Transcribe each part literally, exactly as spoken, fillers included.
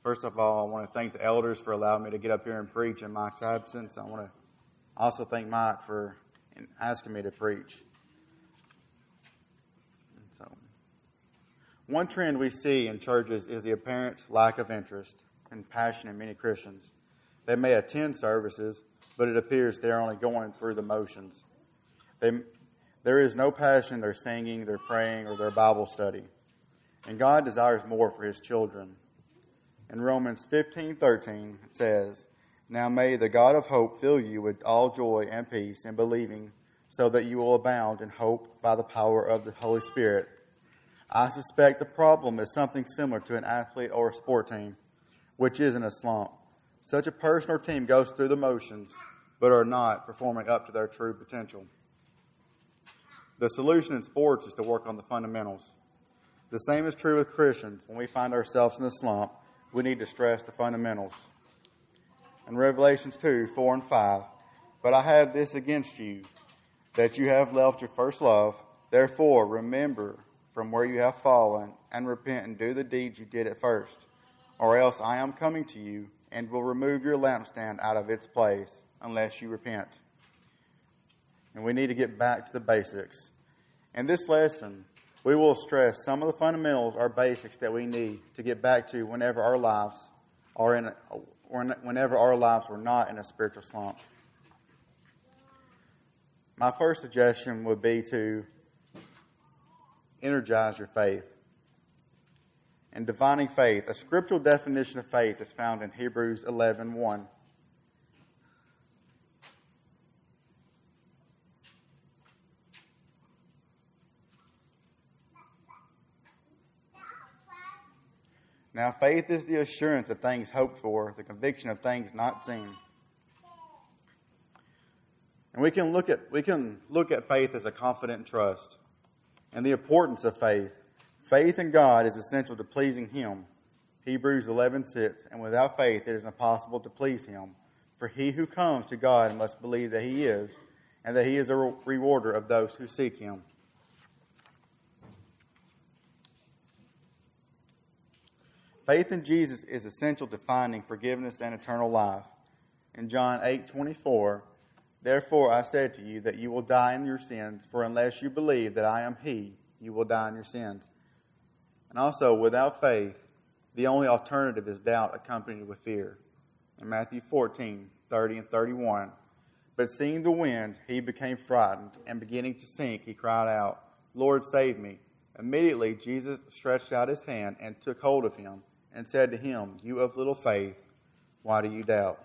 First of all, I want to thank the elders for allowing me to get up here and preach in Mike's absence. I want to also thank Mike for asking me to preach. So, one trend we see in churches is the apparent lack of interest and passion in many Christians. They may attend services, but it appears they're only going through the motions. They, there is no passion in their singing, their praying, or their Bible study. And God desires more for His children. In Romans fifteen thirteen, it says, "Now may the God of hope fill you with all joy and peace in believing, so that you will abound in hope by the power of the Holy Spirit." I suspect the problem is something similar to an athlete or a sport team, which is in a slump. Such a person or team goes through the motions, but are not performing up to their true potential. The solution in sports is to work on the fundamentals. The same is true with Christians. When we find ourselves in a slump, we need to stress the fundamentals. In Revelations two, four and five, "But I have this against you, that you have left your first love. Therefore, remember from where you have fallen, and repent and do the deeds you did at first. Or else I am coming to you, and will remove your lampstand out of its place, unless you repent." And we need to get back to the basics. In this lesson, we will stress some of the fundamentals or basics that we need to get back to whenever our lives are in, a, whenever our lives were not in a spiritual slump. My first suggestion would be to energize your faith. In defining faith, a scriptural definition of faith is found in Hebrews eleven one. Now, faith is the assurance of things hoped for, the conviction of things not seen. And we can look at we can look at faith as a confident trust. And the importance of faith. Faith in God is essential to pleasing Him. Hebrews eleven six, "And without faith it is impossible to please Him. For he who comes to God must believe that He is, and that He is a rewarder of those who seek Him." Faith in Jesus is essential to finding forgiveness and eternal life. In John eight twenty-four, "Therefore I said to you that you will die in your sins, for unless you believe that I am He, you will die in your sins." And also, without faith, the only alternative is doubt accompanied with fear. In Matthew fourteen thirty and thirty-one, "But seeing the wind, he became frightened, and beginning to sink, he cried out, 'Lord, save me.' Immediately Jesus stretched out His hand and took hold of him, and said to him, 'You of little faith, why do you doubt?'"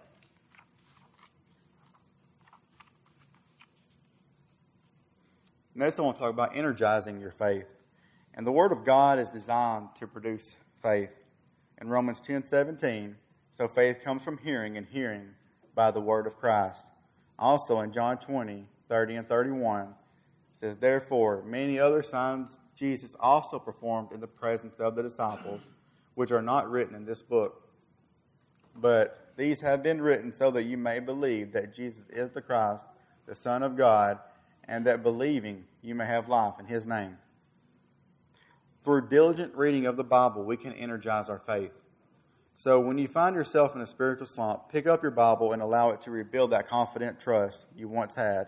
Next, I want to talk about energizing your faith. And the Word of God is designed to produce faith. In Romans ten seventeen, "So faith comes from hearing, and hearing by the Word of Christ." Also in John twenty thirty and thirty-one, it says, "Therefore many other signs Jesus also performed in the presence of the disciples, which are not written in this book. But these have been written so that you may believe that Jesus is the Christ, the Son of God, and that believing you may have life in His name." Through diligent reading of the Bible, we can energize our faith. So when you find yourself in a spiritual slump, pick up your Bible and allow it to rebuild that confident trust you once had.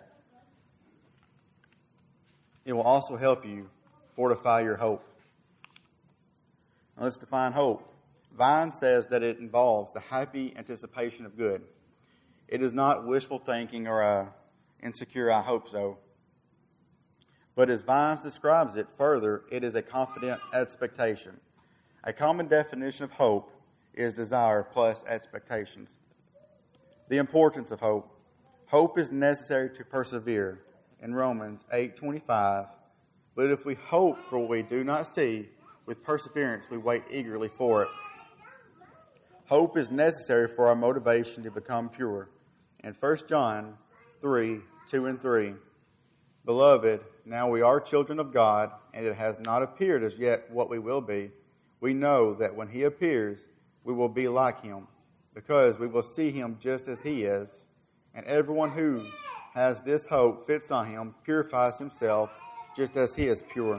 It will also help you fortify your hope. Now let's define hope. Vine says that it involves the happy anticipation of good. It is not wishful thinking or a insecure "I hope so." But as Vines describes it further, it is a confident expectation. A common definition of hope is desire plus expectations. The importance of hope. Hope is necessary to persevere. In Romans eight twenty-five, "But if we hope for what we do not see, with perseverance we wait eagerly for it." Hope is necessary for our motivation to become pure. In First John three two and three, "Beloved, now we are children of God, and it has not appeared as yet what we will be. We know that when He appears, we will be like Him, because we will see Him just as He is. And everyone who has this hope fits on Him, purifies himself just as He is pure."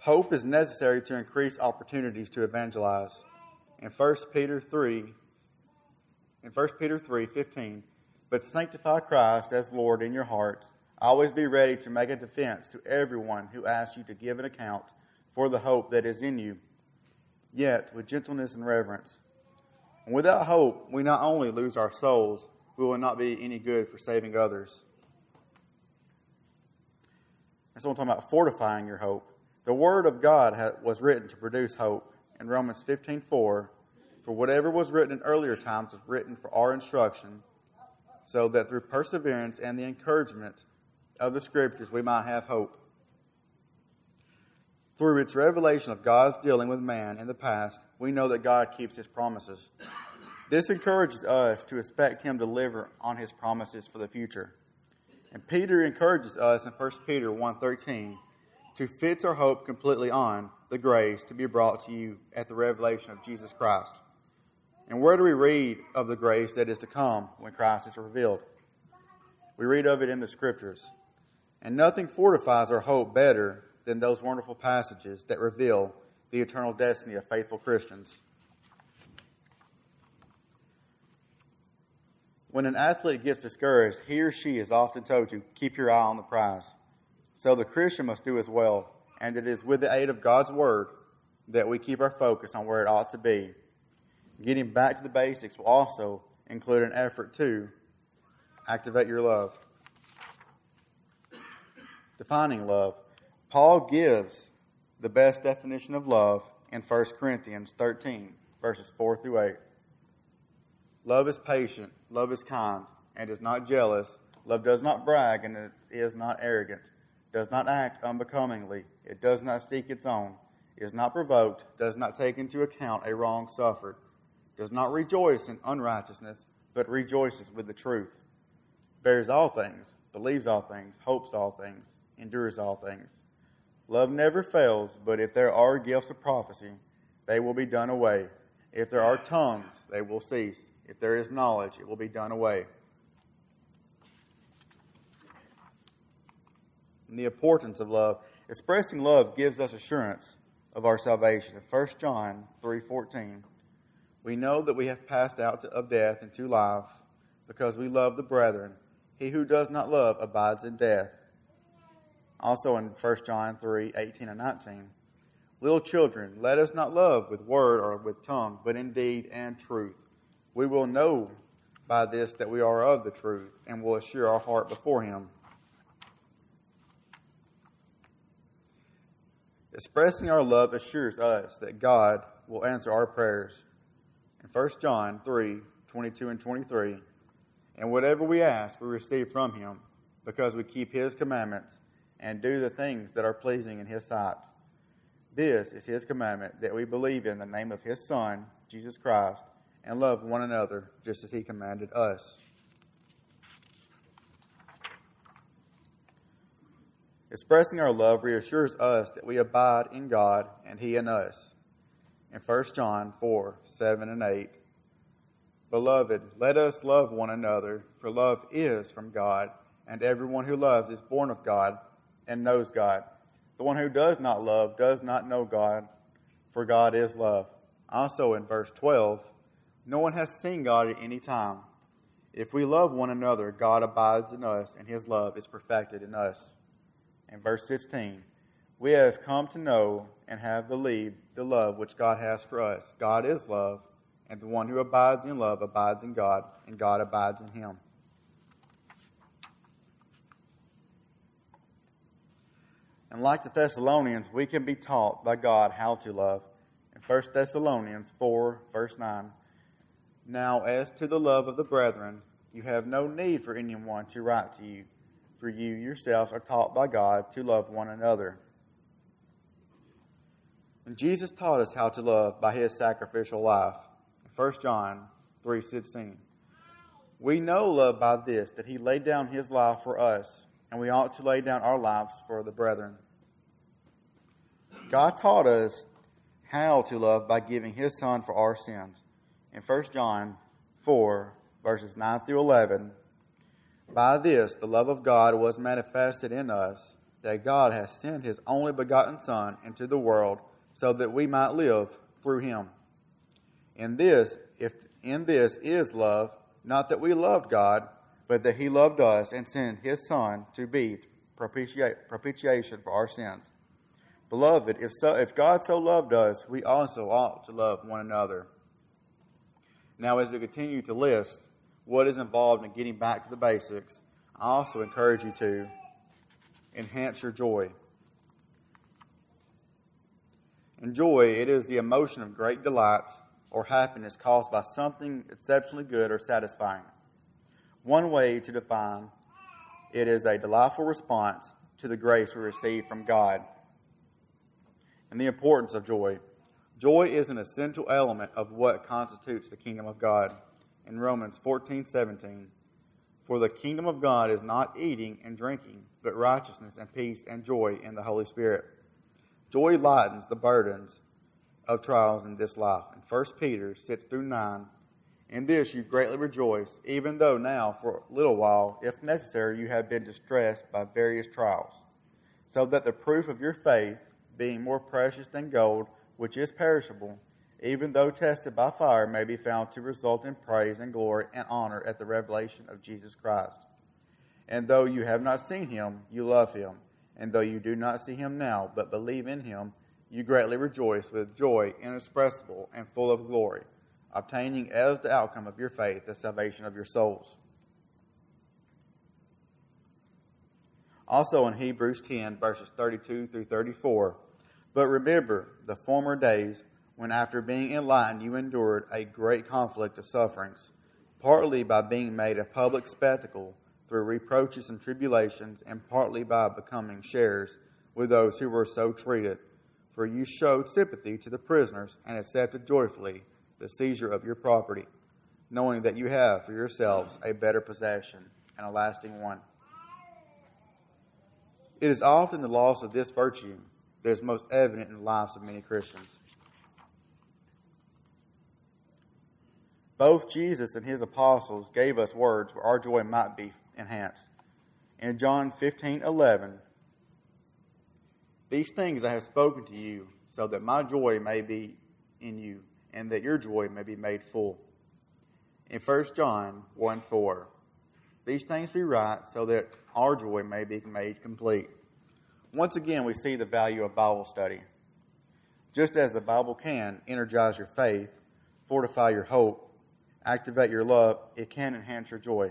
Hope is necessary to increase opportunities to evangelize. In First Peter three, in First Peter three fifteen, but sanctify Christ as Lord in your hearts. Always be ready to make a defense to everyone who asks you to give an account for the hope that is in you, yet with gentleness and reverence. And without hope, we not only lose our souls, we will not be any good for saving others. And so I'm talking about fortifying your hope. The Word of God was written to produce hope. In Romans fifteen four, for whatever was written in earlier times was written for our instruction, so that through perseverance and the encouragement of the Scriptures we might have hope. Through its revelation of God's dealing with man in the past, we know that God keeps His promises. This encourages us to expect Him to deliver on His promises for the future. And Peter encourages us in First Peter one thirteen to fix our hope completely on the grace to be brought to you at the revelation of Jesus Christ. And where do we read of the grace that is to come when Christ is revealed? We read of it in the Scriptures. And nothing fortifies our hope better than those wonderful passages that reveal the eternal destiny of faithful Christians. When an athlete gets discouraged, he or she is often told to keep your eye on the prize. So the Christian must do as well, and it is with the aid of God's Word that we keep our focus on where it ought to be. Getting back to the basics will also include an effort to activate your love. Defining love. Paul gives the best definition of love in First Corinthians thirteen, verses four through eight. Love is patient, love is kind, and is not jealous. Love does not brag, and it is not arrogant. Does not act unbecomingly. It does not seek its own. Is not provoked. Does not take into account a wrong suffered. Does not rejoice in unrighteousness, but rejoices with the truth. Bears all things, believes all things, hopes all things, endures all things. Love never fails, but if there are gifts of prophecy, they will be done away. If there are tongues, they will cease. If there is knowledge, it will be done away. And the importance of love. Expressing love gives us assurance of our salvation. In First John three fourteen, we know that we have passed out of death into life because we love the brethren. He who does not love abides in death. Also in First John three eighteen and nineteen, little children, let us not love with word or with tongue, but in deed and truth. We will know by this that we are of the truth, and will assure our heart before Him. Expressing our love assures us that God will answer our prayers. In First John three twenty-two and twenty-three, and whatever we ask, we receive from Him, because we keep His commandments and do the things that are pleasing in His sight. This is His commandment, that we believe in the name of His Son, Jesus Christ, and love one another just as He commanded us. Expressing our love reassures us that we abide in God and He in us. In First John four seven and eight, beloved, let us love one another, for love is from God, and everyone who loves is born of God and knows God. The one who does not love does not know God, for God is love. Also in verse twelve, no one has seen God at any time. If we love one another, God abides in us, and His love is perfected in us. In verse sixteen, we have come to know and have believed the love which God has for us. God is love, and the one who abides in love abides in God, and God abides in him. And like the Thessalonians, we can be taught by God how to love. In First Thessalonians four, verse nine, now as to the love of the brethren, you have no need for anyone to write to you, for you yourselves are taught by God to love one another. And Jesus taught us how to love by His sacrificial life. In First John three sixteen, we know love by this, that He laid down His life for us, and we ought to lay down our lives for the brethren. God taught us how to love by giving His Son for our sins. In First John four, verses nine through eleven, by this the love of God was manifested in us, that God has sent his only begotten Son into the world so that we might live through him. In this, if in this is love, not that we loved God, but that he loved us and sent his Son to be propitiate, propitiation for our sins. Beloved, if so, if God so loved us, we also ought to love one another. Now, as we continue to list what is involved in getting back to the basics, I also encourage you to enhance your joy. In joy, it is the emotion of great delight or happiness caused by something exceptionally good or satisfying. One way to define it is a delightful response to the grace we receive from God. And the importance of joy. Joy is an essential element of what constitutes the kingdom of God. In Romans fourteen seventeen, for the kingdom of God is not eating and drinking, but righteousness and peace and joy in the Holy Spirit. Joy lightens the burdens of trials in this life. In First Peter six through nine, in this you greatly rejoice, even though now for a little while, if necessary, you have been distressed by various trials, so that the proof of your faith, being more precious than gold, which is perishable, even though tested by fire, may be found to result in praise and glory and honor at the revelation of Jesus Christ. And though you have not seen him, you love him. And though you do not see him now, but believe in him, you greatly rejoice with joy inexpressible and full of glory, obtaining as the outcome of your faith the salvation of your souls. Also in Hebrews ten, verses thirty-two through thirty-four, but remember the former days when after being enlightened you endured a great conflict of sufferings, partly by being made a public spectacle through reproaches and tribulations, and partly by becoming sharers with those who were so treated. For you showed sympathy to the prisoners and accepted joyfully the seizure of your property, knowing that you have for yourselves a better possession and a lasting one. It is often the loss of this virtue that is most evident in the lives of many Christians. Both Jesus and his apostles gave us words where our joy might be enhanced. In John fifteen eleven, these things I have spoken to you, so that my joy may be in you, and that your joy may be made full. In First John one four, these things we write so that our joy may be made complete. Once again, we see the value of Bible study. Just as the Bible can energize your faith, fortify your hope, activate your love, it can enhance your joy.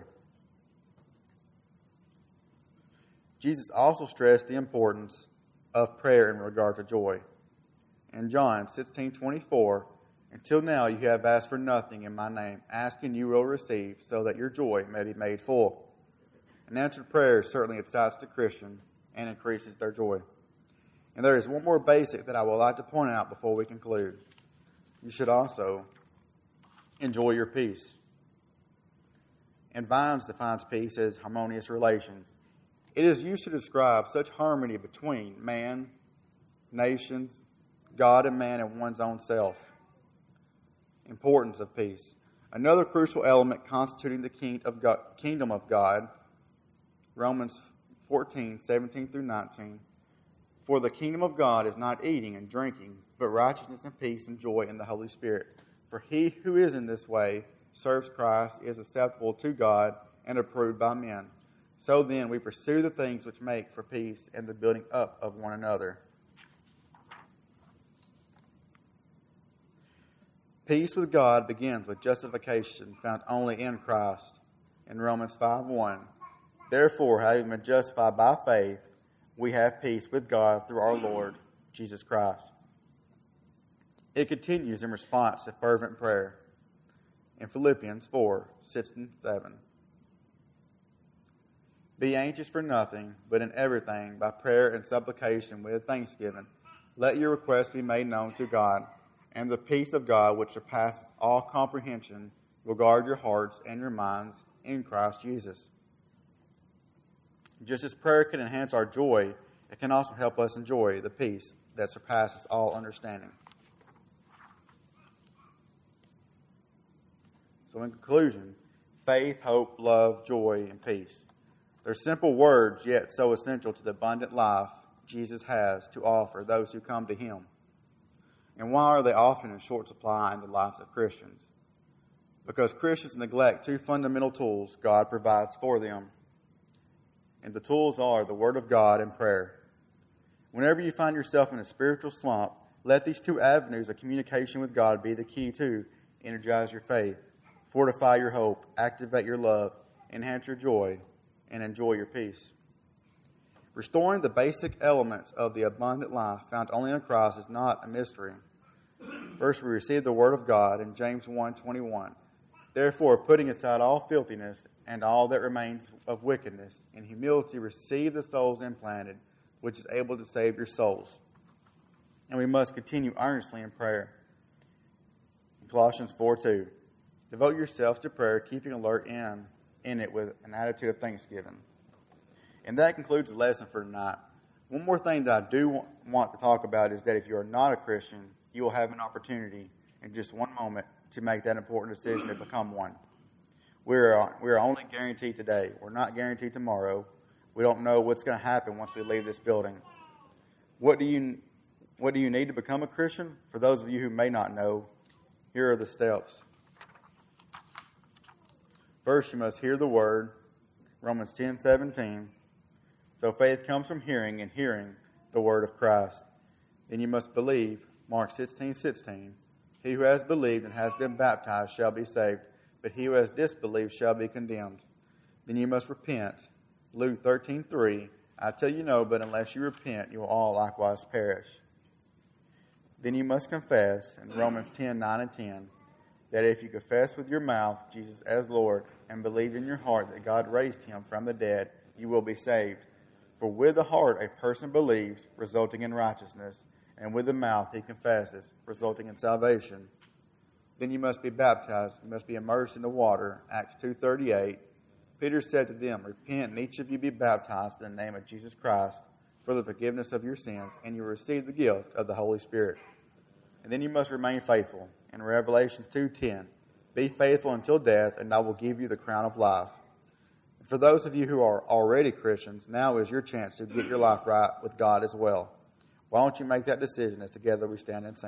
Jesus also stressed the importance of prayer in regard to joy. In John sixteen twenty-four, until now you have asked for nothing in my name. Asking you will receive, so that your joy may be made full. An answered prayer certainly excites the Christian and increases their joy. And there is one more basic that I would like to point out before we conclude. You should also enjoy your peace. And Vines defines peace as harmonious relations. It is used to describe such harmony between man, nations, God and man, and one's own self. Importance of peace. Another crucial element constituting the kingdom of God, Romans fourteen, seventeen through nineteen. For the kingdom of God is not eating and drinking, but righteousness and peace and joy in the Holy Spirit. For he who is in this way serves Christ, is acceptable to God, and approved by men. So then we pursue the things which make for peace and the building up of one another. Peace with God begins with justification found only in Christ. In Romans five one, therefore, having been justified by faith, we have peace with God through our Lord Jesus Christ. It continues in response to fervent prayer in Philippians four, six and seven. Be anxious for nothing, but in everything, by prayer and supplication with thanksgiving, let your requests be made known to God, and the peace of God, which surpasses all comprehension, will guard your hearts and your minds in Christ Jesus. Just as prayer can enhance our joy, it can also help us enjoy the peace that surpasses all understanding. So in conclusion, faith, hope, love, joy, and peace. They're simple words, yet so essential to the abundant life Jesus has to offer those who come to him. And why are they often in short supply in the lives of Christians? Because Christians neglect two fundamental tools God provides for them. And the tools are the Word of God and prayer. Whenever you find yourself in a spiritual slump, let these two avenues of communication with God be the key to energize your faith, fortify your hope, activate your love, enhance your joy, and enjoy your peace. Restoring the basic elements of the abundant life found only in Christ is not a mystery. First, we receive the Word of God in James one twenty-one. Therefore, putting aside all filthiness and all that remains of wickedness, in humility receive the souls implanted, which is able to save your souls. And we must continue earnestly in prayer. In Colossians four two, devote yourselves to prayer, keeping alert in, in it with an attitude of thanksgiving. And that concludes the lesson for tonight. One more thing that I do want to talk about is that if you are not a Christian, you will have an opportunity in just one moment to make that important decision to become one. We're, we're only guaranteed today. We're not guaranteed tomorrow. We don't know what's going to happen once we leave this building. What do you What do you need to become a Christian? For those of you who may not know, here are the steps. First, you must hear the word, Romans ten seventeen. So faith comes from hearing, and hearing the word of Christ. Then you must believe, Mark sixteen sixteen. He who has believed and has been baptized shall be saved, but he who has disbelieved shall be condemned. Then you must repent, Luke thirteen three. I tell you no, but unless you repent, you will all likewise perish. Then you must confess, in Romans ten nine and ten, that if you confess with your mouth Jesus as Lord and believe in your heart that God raised him from the dead, you will be saved. For with the heart a person believes, resulting in righteousness, and with the mouth he confesses, resulting in salvation. Then you must be baptized. You must be immersed in the water, Acts two thirty-eight. Peter said to them, repent and each of you be baptized in the name of Jesus Christ for the forgiveness of your sins, and you will receive the gift of the Holy Spirit. And then you must remain faithful. In Revelation two ten, be faithful until death, and I will give you the crown of life. For those of you who are already Christians, now is your chance to get your life right with God as well. Why don't you make that decision as together we stand and sing?